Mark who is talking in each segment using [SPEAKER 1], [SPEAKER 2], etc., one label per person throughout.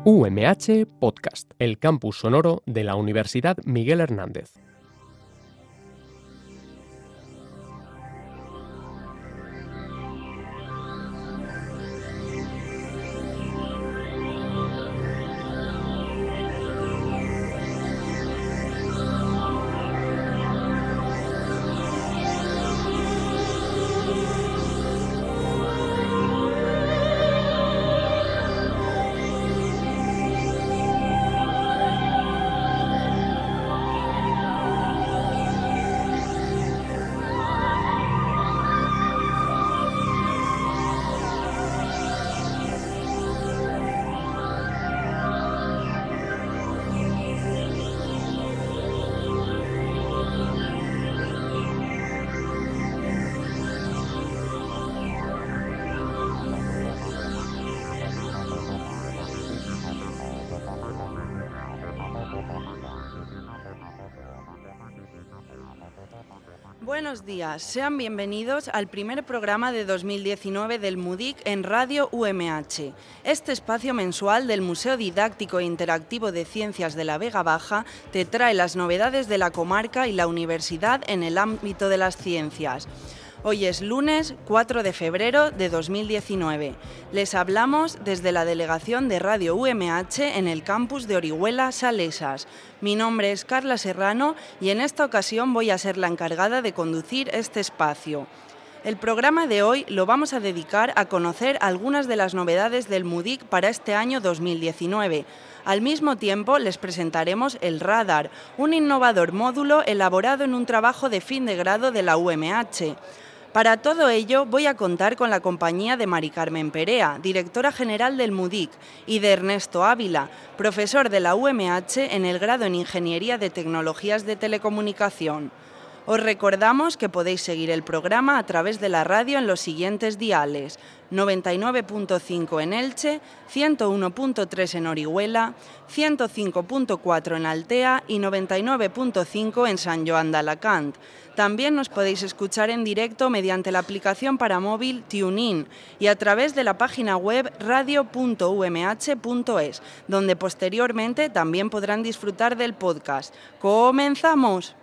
[SPEAKER 1] UMH Podcast, el campus sonoro de la Universidad Miguel Hernández.
[SPEAKER 2] Buenos días, sean bienvenidos al primer programa de 2019 del MUDIC en Radio UMH. Este espacio mensual del Museo Didáctico e Interactivo de Ciencias de la Vega Baja te trae las novedades de la comarca y la universidad en el ámbito de las ciencias. Hoy es lunes 4 de febrero de 2019. Les hablamos desde la delegación de Radio UMH en el campus de Orihuela, Salesas. Mi nombre es Carla Serrano y en esta ocasión voy a ser la encargada de conducir este espacio. El programa de hoy lo vamos a dedicar a conocer algunas de las novedades del MUDIC para este año 2019. Al mismo tiempo les presentaremos el Radar, un innovador módulo elaborado en un trabajo de fin de grado de la UMH. Para todo ello voy a contar con la compañía de Mari Carmen Perea, directora general del MUDIC, y de Ernesto Ávila, profesor de la UMH en el grado en Ingeniería de Tecnologías de Telecomunicación. Os recordamos que podéis seguir el programa a través de la radio en los siguientes diales: 99.5 en Elche, 101.3 en Orihuela, 105.4 en Altea y 99.5 en Sant Joan d'Alacant. También nos podéis escuchar en directo mediante la aplicación para móvil TuneIn y a través de la página web radio.umh.es, donde posteriormente también podrán disfrutar del podcast. ¡Comenzamos!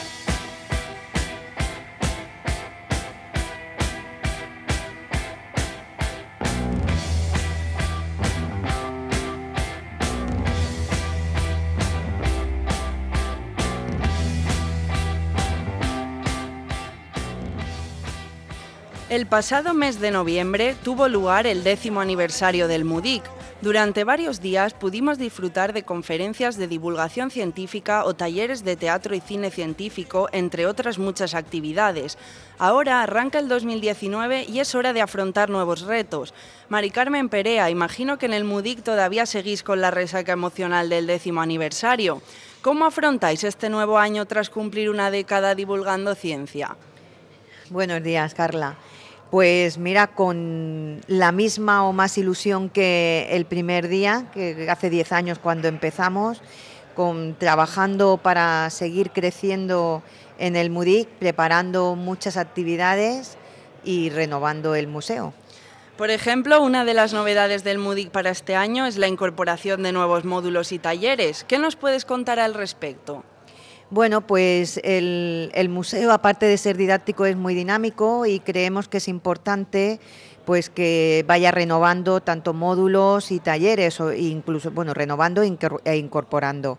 [SPEAKER 2] El pasado mes de noviembre tuvo lugar el 10º aniversario del MUDIC. Durante varios días pudimos disfrutar de conferencias de divulgación científica o talleres de teatro y cine científico, entre otras muchas actividades. Ahora arranca el 2019 y es hora de afrontar nuevos retos. Mari Carmen Perea, imagino que en el MUDIC todavía seguís con la resaca emocional del 10º aniversario. ¿Cómo afrontáis este nuevo año tras cumplir una década divulgando ciencia?
[SPEAKER 3] Buenos días, Carla. Pues mira, con la misma o más ilusión que el primer día, que hace 10 años cuando empezamos, trabajando para seguir creciendo en el MUDIC, preparando muchas actividades y renovando el museo.
[SPEAKER 2] Por ejemplo, una de las novedades del MUDIC para este año es la incorporación de nuevos módulos y talleres. ¿Qué nos puedes contar al respecto?
[SPEAKER 3] Bueno, pues el museo, aparte de ser didáctico, es muy dinámico y creemos que es importante pues que vaya renovando tanto módulos y talleres, o incluso renovando e incorporando.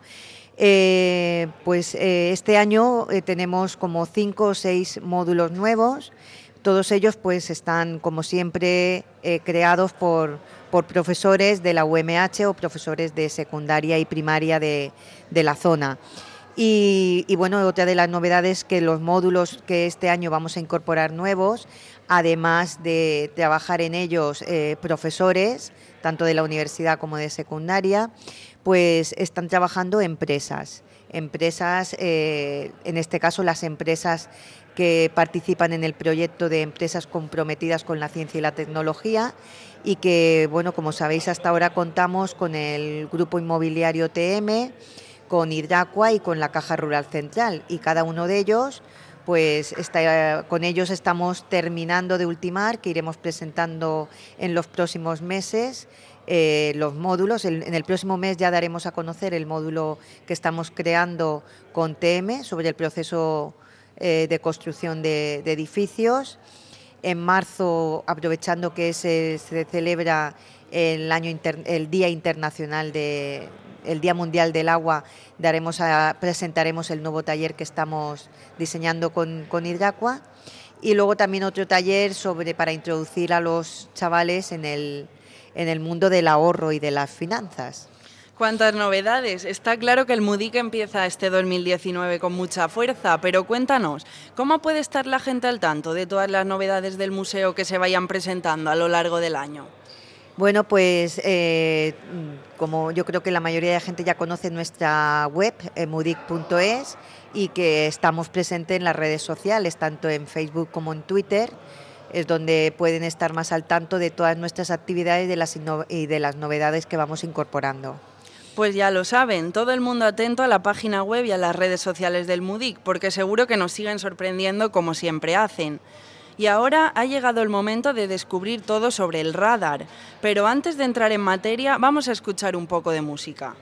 [SPEAKER 3] Este año tenemos como 5 o 6 módulos nuevos. Todos ellos pues están, como siempre, creados por profesores de la UMH o profesores de secundaria y primaria de la zona. Y otra de las novedades es que los módulos que este año vamos a incorporar nuevos, además de trabajar en ellos profesores, tanto de la universidad como de secundaria, pues están trabajando empresas, en este caso las empresas que participan en el proyecto de empresas comprometidas con la ciencia y la tecnología y que, como sabéis, hasta ahora contamos con el Grupo Inmobiliario TM, con Hidracua y con la Caja Rural Central, y cada uno de ellos pues con ellos estamos terminando de ultimar, que iremos presentando en los próximos meses. Los módulos, en el próximo mes ya daremos a conocer el módulo que estamos creando con TM sobre el proceso de construcción de edificios. En marzo, aprovechando que se celebra el Día Internacional el Día Mundial del Agua, presentaremos el nuevo taller que estamos diseñando con Hidracua, y luego también otro taller para introducir a los chavales en el mundo del ahorro y de las finanzas.
[SPEAKER 2] ¡Cuántas novedades! Está claro que el MUDIC empieza este 2019 con mucha fuerza, pero cuéntanos, ¿cómo puede estar la gente al tanto de todas las novedades del museo que se vayan presentando a lo largo del año?
[SPEAKER 3] Bueno, pues como yo creo que la mayoría de la gente ya conoce nuestra web, mudic.es, y que estamos presentes en las redes sociales, tanto en Facebook como en Twitter, es donde pueden estar más al tanto de todas nuestras actividades y de las novedades que vamos incorporando.
[SPEAKER 2] Pues ya lo saben, todo el mundo atento a la página web y a las redes sociales del MUDIC, porque seguro que nos siguen sorprendiendo como siempre hacen. Y ahora ha llegado el momento de descubrir todo sobre el radar, pero antes de entrar en materia vamos a escuchar un poco de música.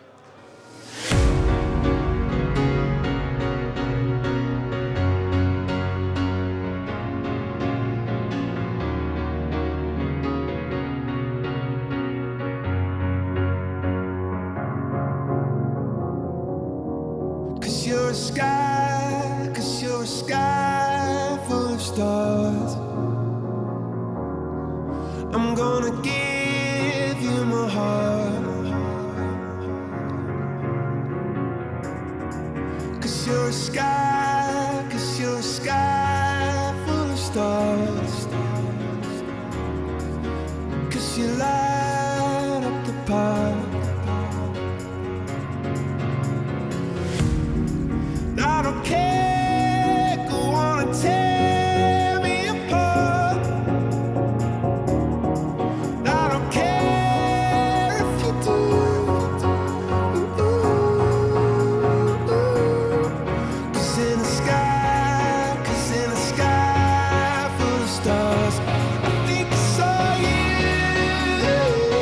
[SPEAKER 4] You're a sky full of stars. I'm gonna give you my heart. 'Cause you're a sky full of stars. 'Cause you light up the path. I don't care, go on and tear me apart. I don't care if you do. 'Cause in the sky full of stars, I think I saw you.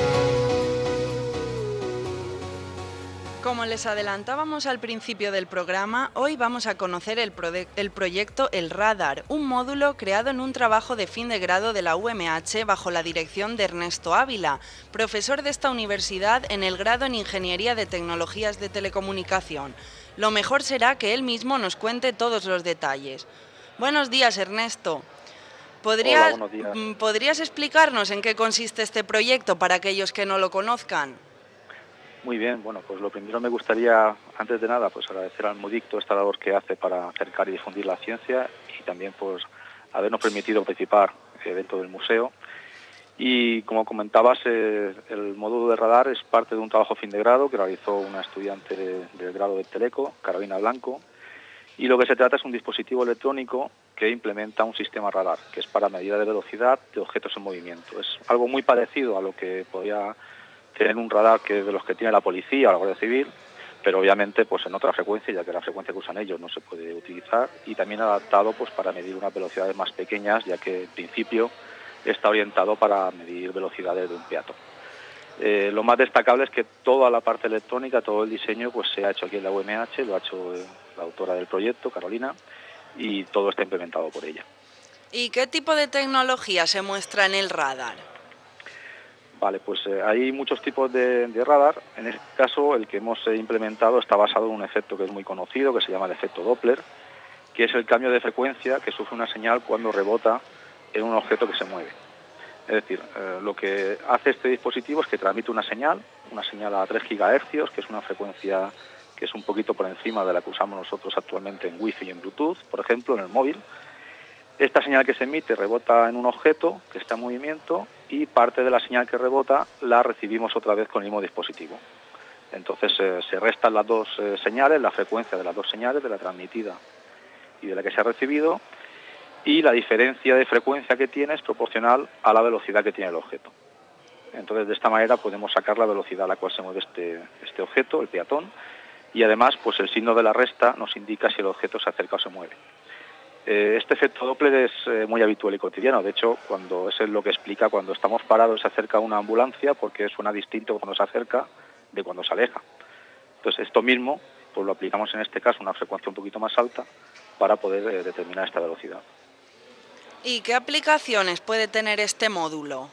[SPEAKER 2] Como les adelantábamos al principio del programa, hoy vamos a conocer el proyecto El Radar, un módulo creado en un trabajo de fin de grado de la UMH bajo la dirección de Ernesto Ávila, profesor de esta universidad en el grado en Ingeniería de Tecnologías de Telecomunicación. Lo mejor será que él mismo nos cuente todos los detalles. Buenos días, Ernesto.
[SPEAKER 5] Hola, buenos días.
[SPEAKER 2] ¿Podrías explicarnos en qué consiste este proyecto para aquellos que no lo conozcan?
[SPEAKER 5] Muy bien, bueno, pues lo primero me gustaría, antes de nada, pues agradecer al MUDIC toda esta labor que hace para acercar y difundir la ciencia y también pues habernos permitido participar dentro del museo. Y como comentabas, el módulo de radar es parte de un trabajo fin de grado que realizó una estudiante del grado de Teleco, Carolina Blanco, y lo que se trata es un dispositivo electrónico que implementa un sistema radar, que es para medida de velocidad de objetos en movimiento. Es algo muy parecido a lo que podría tener un radar que es de los que tiene la policía o la Guardia Civil, pero obviamente pues en otra frecuencia, ya que la frecuencia que usan ellos no se puede utilizar, y también adaptado pues para medir unas velocidades más pequeñas, ya que en principio está orientado para medir velocidades de un peatón. Lo más destacable es que toda la parte electrónica, todo el diseño, pues se ha hecho aquí en la UMH, lo ha hecho la autora del proyecto, Carolina, y todo está implementado por ella.
[SPEAKER 2] ¿Y qué tipo de tecnología se muestra en el radar?
[SPEAKER 5] Vale, pues hay muchos tipos de radar. En este caso, el que hemos implementado está basado en un efecto que es muy conocido, que se llama el efecto Doppler, que es el cambio de frecuencia que sufre una señal cuando rebota en un objeto que se mueve. Es decir, lo que hace este dispositivo es que transmite una señal a 3 GHz, que es una frecuencia que es un poquito por encima de la que usamos nosotros actualmente en Wi-Fi y en Bluetooth, por ejemplo, en el móvil. Esta señal que se emite rebota en un objeto que está en movimiento y parte de la señal que rebota la recibimos otra vez con el mismo dispositivo. Entonces se restan las dos señales, la frecuencia de las dos señales, de la transmitida y de la que se ha recibido, y la diferencia de frecuencia que tiene es proporcional a la velocidad que tiene el objeto. Entonces de esta manera podemos sacar la velocidad a la cual se mueve este objeto, el peatón, y además pues el signo de la resta nos indica si el objeto se acerca o se mueve. Este efecto Doppler es muy habitual y cotidiano. De hecho, es lo que explica cuando estamos parados se acerca una ambulancia, porque suena distinto cuando se acerca de cuando se aleja. Entonces, esto mismo pues lo aplicamos en este caso a una frecuencia un poquito más alta para poder determinar esta velocidad.
[SPEAKER 2] ¿Y qué aplicaciones puede tener este módulo?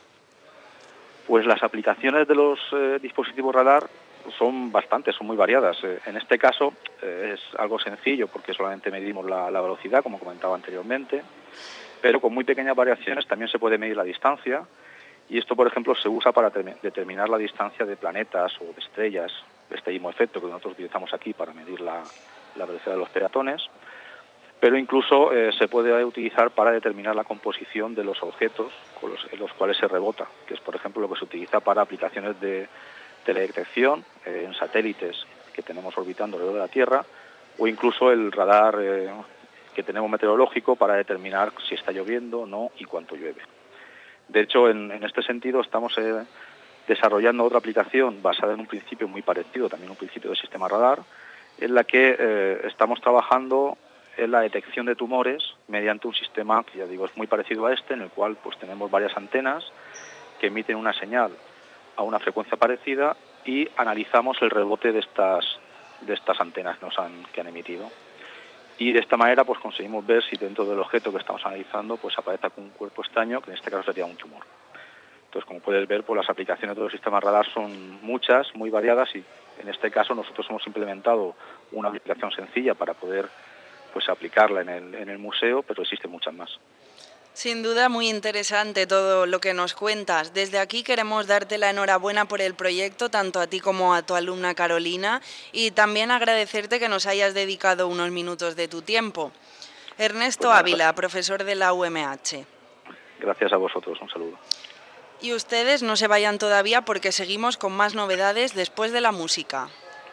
[SPEAKER 5] Pues las aplicaciones de los dispositivos radar son bastantes, son muy variadas. En este caso es algo sencillo porque solamente medimos la velocidad, como comentaba anteriormente, pero con muy pequeñas variaciones también se puede medir la distancia, y esto, por ejemplo, se usa para determinar la distancia de planetas o de estrellas, este mismo efecto que nosotros utilizamos aquí para medir la velocidad de los peatones, pero incluso se puede utilizar para determinar la composición de los objetos en los cuales se rebota, que es, por ejemplo, lo que se utiliza para aplicaciones de teledetección en satélites que tenemos orbitando alrededor de la Tierra, o incluso el radar que tenemos meteorológico para determinar si está lloviendo o no y cuánto llueve. De hecho, en este sentido estamos desarrollando otra aplicación basada en un principio muy parecido, también un principio del sistema radar, en la que estamos trabajando en la detección de tumores mediante un sistema que, ya digo, es muy parecido a este, en el cual pues tenemos varias antenas que emiten una señal a una frecuencia parecida y analizamos el rebote de estas antenas que han emitido. Y de esta manera pues conseguimos ver si dentro del objeto que estamos analizando pues aparece un cuerpo extraño, que en este caso sería un tumor. Entonces, como puedes ver, pues las aplicaciones de los sistemas radar son muchas, muy variadas, y en este caso nosotros hemos implementado una aplicación sencilla para poder pues aplicarla en el museo, pero existen muchas más.
[SPEAKER 2] Sin duda, muy interesante todo lo que nos cuentas. Desde aquí queremos darte la enhorabuena por el proyecto, tanto a ti como a tu alumna Carolina, y también agradecerte que nos hayas dedicado unos minutos de tu tiempo. Ernesto Ávila, profesor de la UMH.
[SPEAKER 5] Gracias a vosotros, un saludo.
[SPEAKER 2] Y ustedes no se vayan todavía porque seguimos con más novedades después de la música.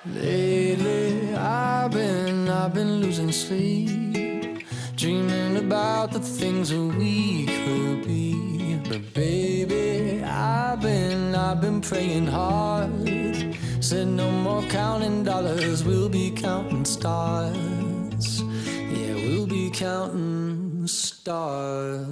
[SPEAKER 4] Lately, I've been losing sleep, dreaming about the things that we could be. But baby, I've been praying hard. Said no more counting dollars, we'll be counting stars. Yeah, we'll be counting stars.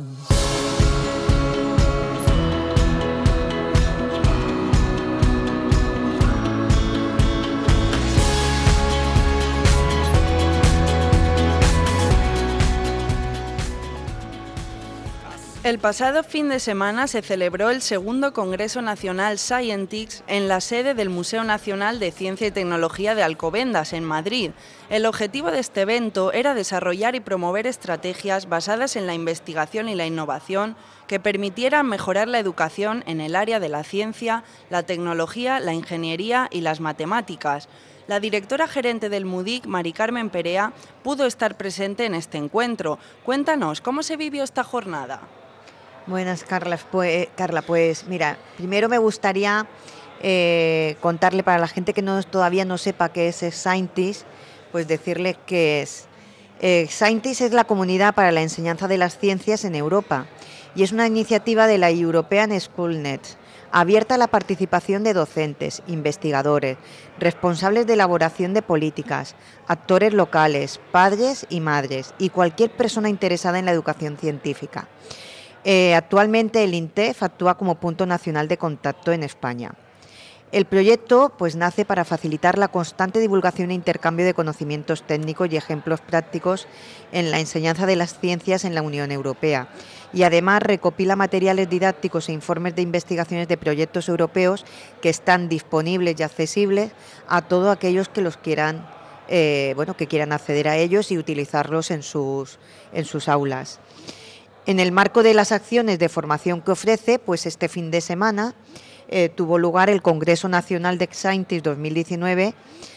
[SPEAKER 2] El pasado fin de semana se celebró el segundo Congreso Nacional Scientix en la sede del Museo Nacional de Ciencia y Tecnología de Alcobendas, en Madrid. El objetivo de este evento era desarrollar y promover estrategias basadas en la investigación y la innovación que permitieran mejorar la educación en el área de la ciencia, la tecnología, la ingeniería y las matemáticas. La directora gerente del MUDIC, Mari Carmen Perea, pudo estar presente en este encuentro. Cuéntanos, ¿cómo se vivió esta jornada?
[SPEAKER 3] Buenas, Carla. Pues mira, primero me gustaría contarle para la gente que todavía no sepa qué es Scientix, pues decirle qué es. Scientix es la comunidad para la enseñanza de las ciencias en Europa y es una iniciativa de la European Schoolnet, abierta a la participación de docentes, investigadores, responsables de elaboración de políticas, actores locales, padres y madres y cualquier persona interesada en la educación científica. Actualmente el INTEF actúa como punto nacional de contacto en España. El proyecto pues nace para facilitar la constante divulgación e intercambio de conocimientos técnicos y ejemplos prácticos en la enseñanza de las ciencias en la Unión Europea, y además recopila materiales didácticos e informes de investigaciones de proyectos europeos que están disponibles y accesibles a todos aquellos que los quieran, que quieran acceder a ellos y utilizarlos en sus aulas. En el marco de las acciones de formación que ofrece, pues este fin de semana tuvo lugar el Congreso Nacional de Scientix 2019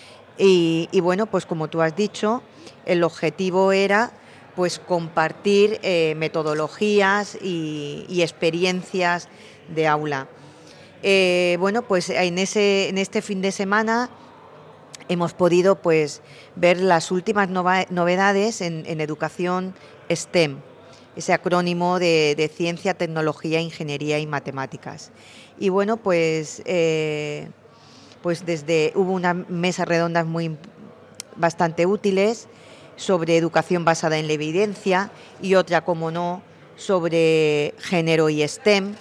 [SPEAKER 3] y bueno, pues como tú has dicho, el objetivo era pues compartir metodologías y experiencias de aula. Pues en este fin de semana hemos podido pues ver las últimas novedades en educación STEM, ese acrónimo de ciencia, tecnología, ingeniería y matemáticas. Y bueno, pues hubo unas mesas redondas bastante útiles sobre educación basada en la evidencia y otra, como no, sobre género y STEM.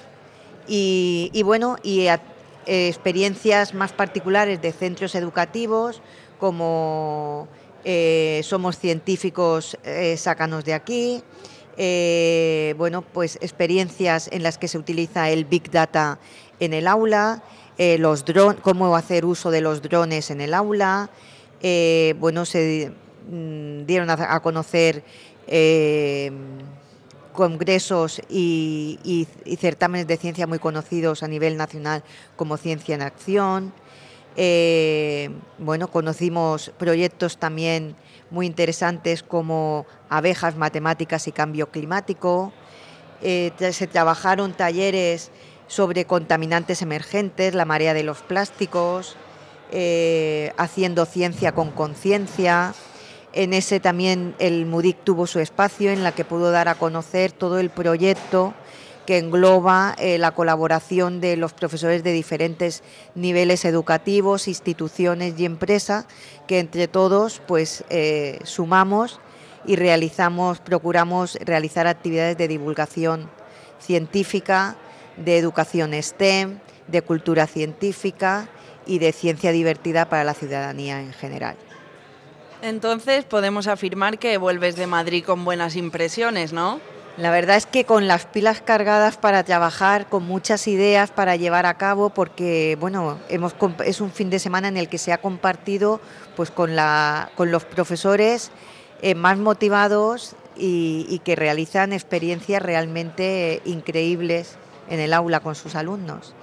[SPEAKER 3] Experiencias más particulares de centros educativos como Somos Científicos, Sácanos de Aquí. Pues experiencias en las que se utiliza el Big Data en el aula, los drones, cómo hacer uso de los drones en el aula. Se dieron a conocer congresos y certámenes de ciencia muy conocidos a nivel nacional como Ciencia en Acción. Conocimos proyectos también muy interesantes como Abejas, Matemáticas y Cambio Climático. Se trabajaron talleres sobre contaminantes emergentes, la marea de los plásticos, haciendo ciencia con conciencia. En ese también el MUDIC tuvo su espacio en la que pudo dar a conocer todo el proyecto que engloba la colaboración de los profesores de diferentes niveles educativos, instituciones y empresas, que entre todos sumamos y procuramos realizar actividades de divulgación científica, de educación STEM, de cultura científica y de ciencia divertida para la ciudadanía en general.
[SPEAKER 2] Entonces podemos afirmar que vuelves de Madrid con buenas impresiones, ¿no?
[SPEAKER 3] La verdad es que con las pilas cargadas para trabajar, con muchas ideas para llevar a cabo, porque es un fin de semana en el que se ha compartido con los profesores más motivados y que realizan experiencias realmente increíbles en el aula con sus alumnos.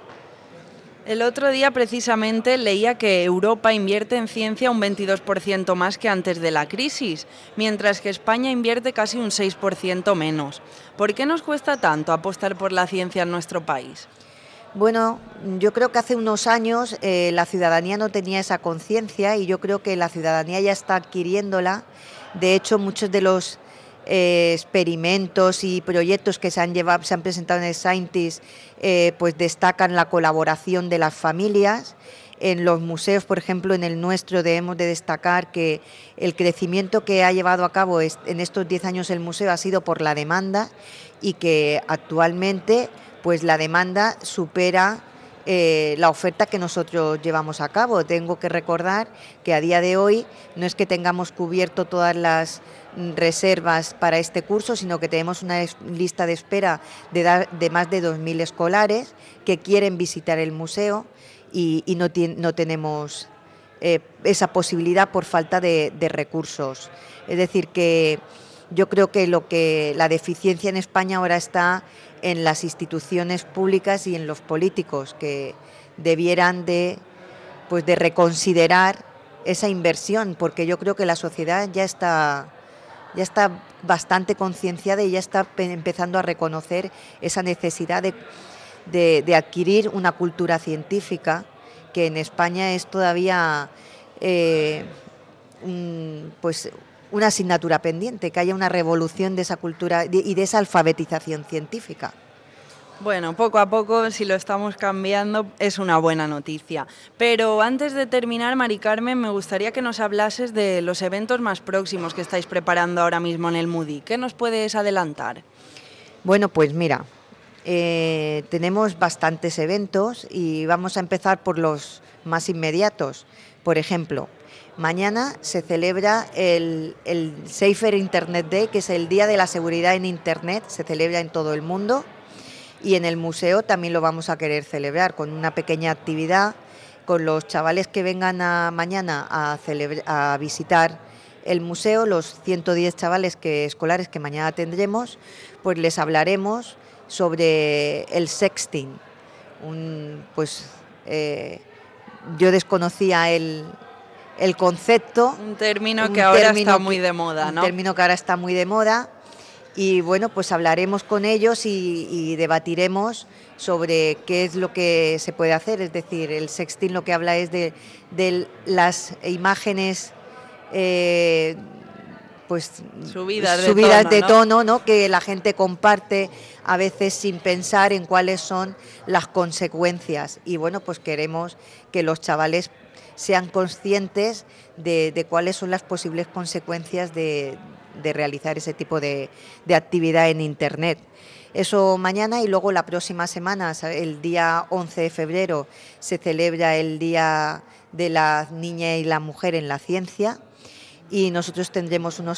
[SPEAKER 2] El otro día precisamente leía que Europa invierte en ciencia un 22% más que antes de la crisis, mientras que España invierte casi un 6% menos. ¿Por qué nos cuesta tanto apostar por la ciencia en nuestro país?
[SPEAKER 3] Bueno, yo creo que hace unos años la ciudadanía no tenía esa conciencia y yo creo que la ciudadanía ya está adquiriéndola. De hecho, muchos de los experimentos y proyectos que se han presentado en el Scientist destacan la colaboración de las familias. En los museos, por ejemplo, en el nuestro debemos de destacar que el crecimiento que ha llevado a cabo en estos 10 años el museo ha sido por la demanda y que actualmente la demanda supera la oferta que nosotros llevamos a cabo. Tengo que recordar que a día de hoy no es que tengamos cubierto todas las reservas para este curso, sino que tenemos una lista de espera de más de 2.000 escolares que quieren visitar el museo y no tenemos esa posibilidad por falta de recursos. Es decir, que yo creo que la deficiencia en España ahora está en las instituciones públicas y en los políticos, que debieran de reconsiderar esa inversión, porque yo creo que la sociedad ya está bastante concienciada y ya está empezando a reconocer esa necesidad de adquirir una cultura científica, que en España es todavía una asignatura pendiente, que haya una revolución de esa cultura y de esa alfabetización científica.
[SPEAKER 2] Bueno, poco a poco, si lo estamos cambiando, es una buena noticia. Pero antes de terminar, Mari Carmen, me gustaría que nos hablases de los eventos más próximos que estáis preparando ahora mismo en el MUDIC. ¿Qué nos puedes adelantar?
[SPEAKER 3] Bueno, pues mira, tenemos bastantes eventos y vamos a empezar por los más inmediatos. Por ejemplo, mañana se celebra el Safer Internet Day, que es el Día de la Seguridad en Internet, se celebra en todo el mundo. Y en el museo también lo vamos a querer celebrar con una pequeña actividad con los chavales que vengan mañana a visitar el museo, los 110 chavales escolares que mañana tendremos, pues les hablaremos sobre el sexting. Yo desconocía el concepto.
[SPEAKER 2] Un término que ahora está muy de moda, ¿no?
[SPEAKER 3] Un término que ahora está muy de moda. Y bueno, pues hablaremos con ellos y debatiremos sobre qué es lo que se puede hacer. Es decir, el sexting lo que habla es de las imágenes subidas de tono, ¿no? Que la gente comparte a veces sin pensar en cuáles son las consecuencias. Y bueno, pues queremos que los chavales sean conscientes de cuáles son las posibles consecuencias de realizar ese tipo de actividad en Internet. Eso mañana, y luego la próxima semana, el día 11 de febrero, se celebra el Día de la Niña y la Mujer en la Ciencia, y nosotros tendremos unos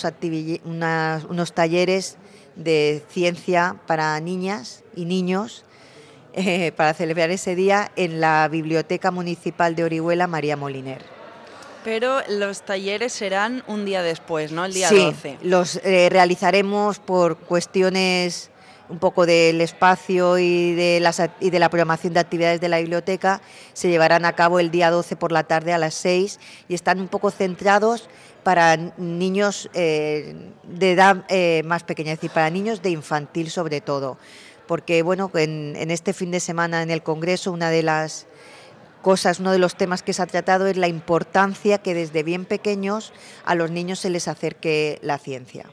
[SPEAKER 3] talleres de ciencia para niñas y niños para celebrar ese día en la Biblioteca Municipal de Orihuela María Moliner.
[SPEAKER 2] Pero los talleres serán un día después, ¿no? El día
[SPEAKER 3] sí,
[SPEAKER 2] 12.
[SPEAKER 3] Los realizaremos por cuestiones un poco del espacio y de la programación de actividades de la biblioteca. Se llevarán a cabo el día 12 por la tarde a las 6 y están un poco centrados para niños de edad más pequeña, es decir, para niños de infantil sobre todo. Porque bueno, en este fin de semana en el Congreso uno de los temas que se ha tratado es la importancia que desde bien pequeños a los niños se les acerque la ciencia.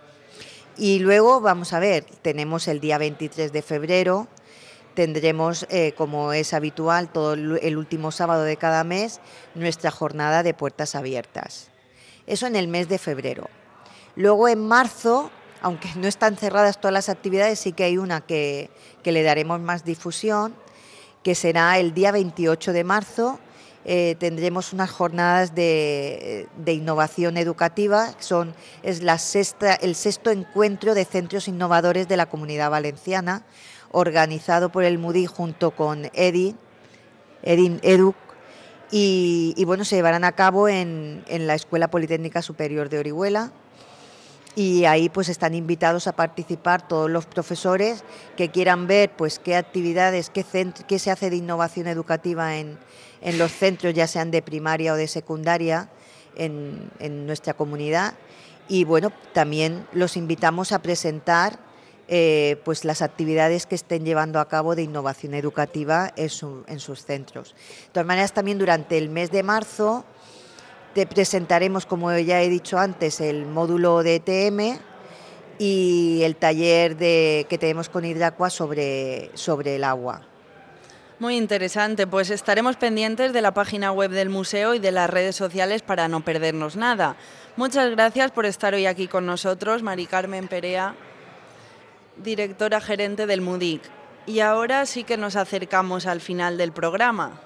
[SPEAKER 3] Y luego, vamos a ver, tenemos el día 23 de febrero, tendremos, como es habitual, todo el último sábado de cada mes, nuestra jornada de puertas abiertas. Eso en el mes de febrero. Luego en marzo, aunque no están cerradas todas las actividades, sí que hay una que le daremos más difusión, que será el día 28 de marzo. Tendremos unas jornadas de innovación educativa, es el sexto encuentro de centros innovadores de la Comunidad Valenciana, organizado por el MUDIC junto con EDIN Educ, y bueno, se llevarán a cabo en la Escuela Politécnica Superior de Orihuela, y ahí pues están invitados a participar todos los profesores que quieran ver pues qué actividades, qué se hace de innovación educativa en los centros, ya sean de primaria o de secundaria, en nuestra comunidad. Y bueno, también los invitamos a presentar pues las actividades que estén llevando a cabo de innovación educativa en sus centros. De todas maneras, también durante el mes de marzo te presentaremos, como ya he dicho antes, el módulo de ETM y el taller que tenemos con Hidracua sobre el agua.
[SPEAKER 2] Muy interesante, pues estaremos pendientes de la página web del museo y de las redes sociales para no perdernos nada. Muchas gracias por estar hoy aquí con nosotros, Mari Carmen Perea, directora gerente del MUDIC. Y ahora sí que nos acercamos al final del programa.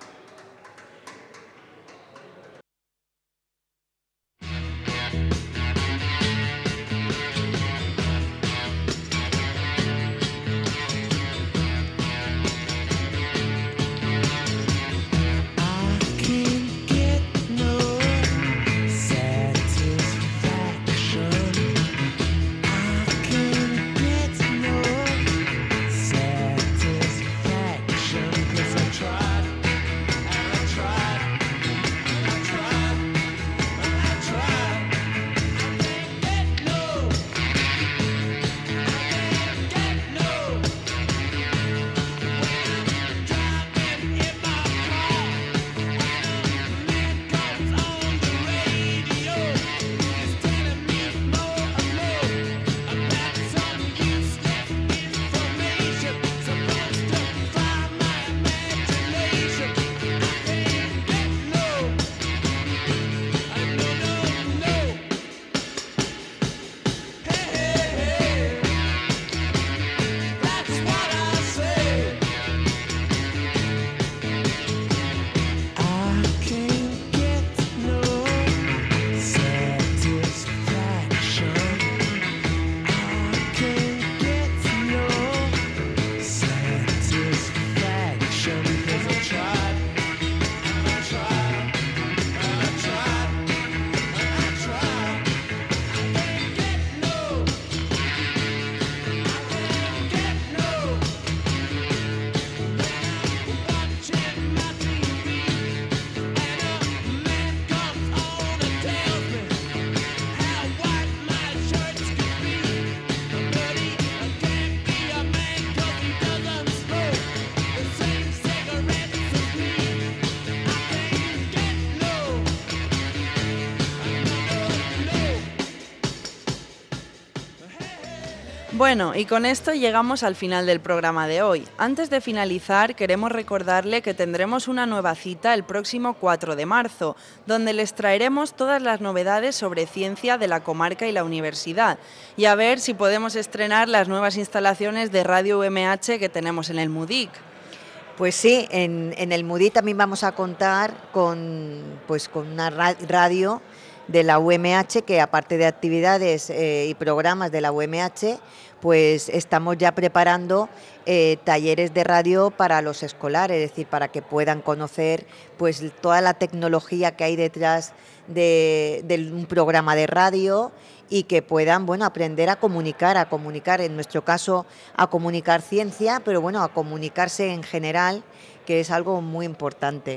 [SPEAKER 2] Bueno, y con esto llegamos al final del programa de hoy. Antes de finalizar, queremos recordarle que tendremos una nueva cita el próximo 4 de marzo, donde les traeremos todas las novedades sobre ciencia de la comarca y la universidad, y a ver si podemos estrenar las nuevas instalaciones de Radio UMH que tenemos en el MUDIC.
[SPEAKER 3] Pues sí, en el MUDIC también vamos a contar con una radio de la UMH, que aparte de actividades y programas de la UMH, pues estamos ya preparando talleres de radio para los escolares, es decir, para que puedan conocer pues toda la tecnología que hay detrás de un programa de radio y que puedan, bueno, aprender a comunicar, en nuestro caso a comunicar ciencia, pero bueno, a comunicarse en general, que es algo muy importante.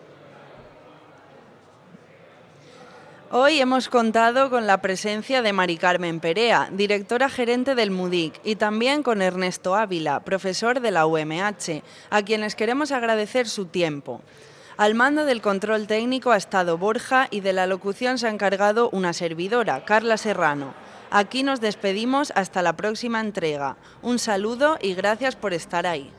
[SPEAKER 2] Hoy hemos contado con la presencia de Mari Carmen Perea, directora gerente del MUDIC, y también con Ernesto Ávila, profesor de la UMH, a quienes queremos agradecer su tiempo. Al mando del control técnico ha estado Borja y de la locución se ha encargado una servidora, Carla Serrano. Aquí nos despedimos hasta la próxima entrega. Un saludo y gracias por estar ahí.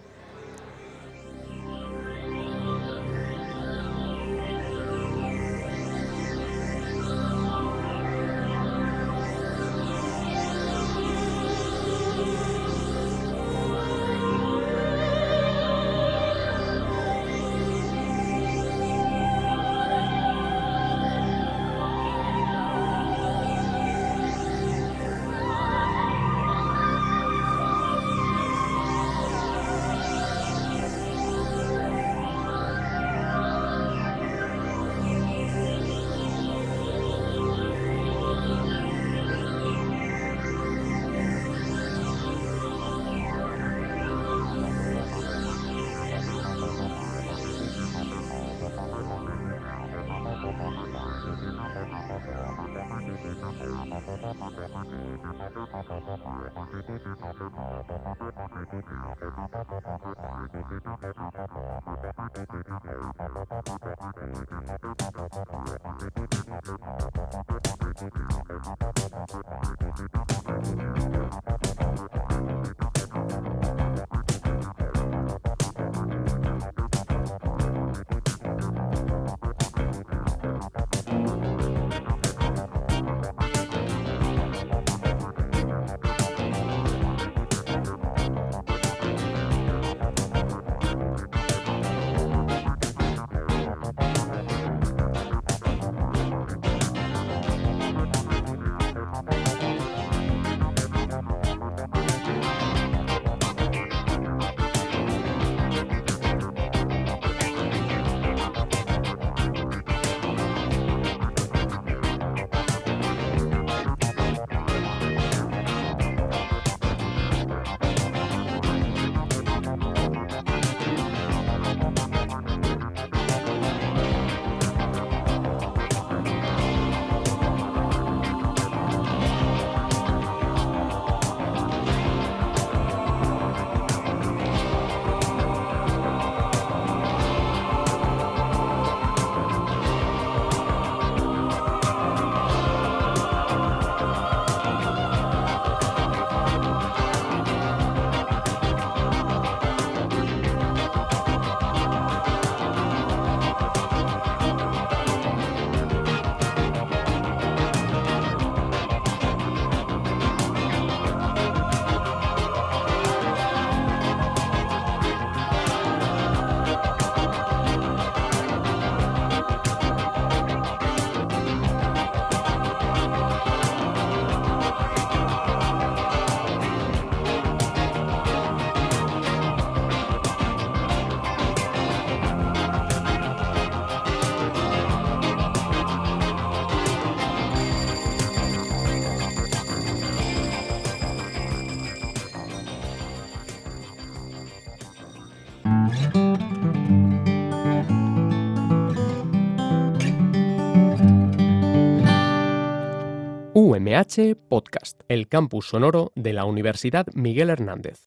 [SPEAKER 1] UMH Podcast, el campus sonoro de la Universidad Miguel Hernández.